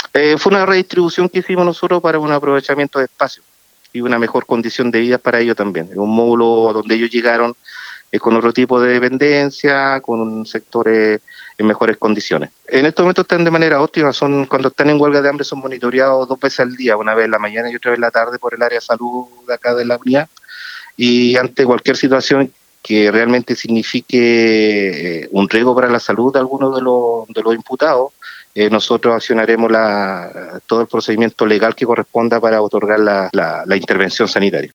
Fue una redistribución que hicimos nosotros para un aprovechamiento de espacio y una mejor condición de vida para ellos también. Es un módulo donde ellos llegaron con otro tipo de dependencia, con un sector en mejores condiciones. En estos momentos están de manera óptima, cuando están en huelga de hambre son monitoreados 2 veces al día, una vez en la mañana y otra vez en la tarde por el área de salud de acá de la unidad, y ante cualquier situación que realmente signifique un riesgo para la salud de alguno de los imputados, nosotros accionaremos todo el procedimiento legal que corresponda para otorgar la intervención sanitaria.